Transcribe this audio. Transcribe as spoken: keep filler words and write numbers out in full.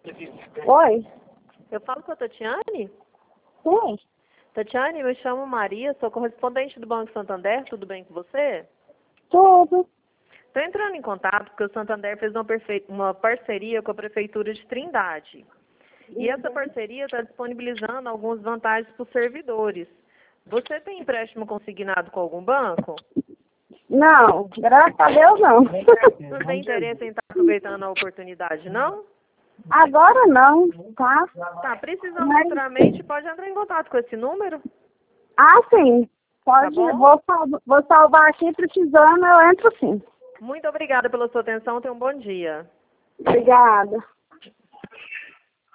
Oi? Eu falo com a Tatiane? Sim. Tatiane, eu me chamo Maria, sou correspondente do Banco Santander, tudo bem com você? Tudo. Estou entrando em contato porque o Santander fez uma, perfe- uma parceria com a Prefeitura de Trindade. E essa parceria está disponibilizando algumas vantagens para os servidores. Você tem empréstimo consignado com algum banco? Não, graças a Deus não. Não tem interesse em estar aproveitando a oportunidade, não? Agora não, tá? Tá, precisando Mas, futuramente, pode entrar em contato com esse número, ah, sim. Pode, tá bom? vou, sal- vou salvar aqui, precisando, eu entro sim. Muito obrigada pela sua atenção, tenha um bom dia. Obrigada.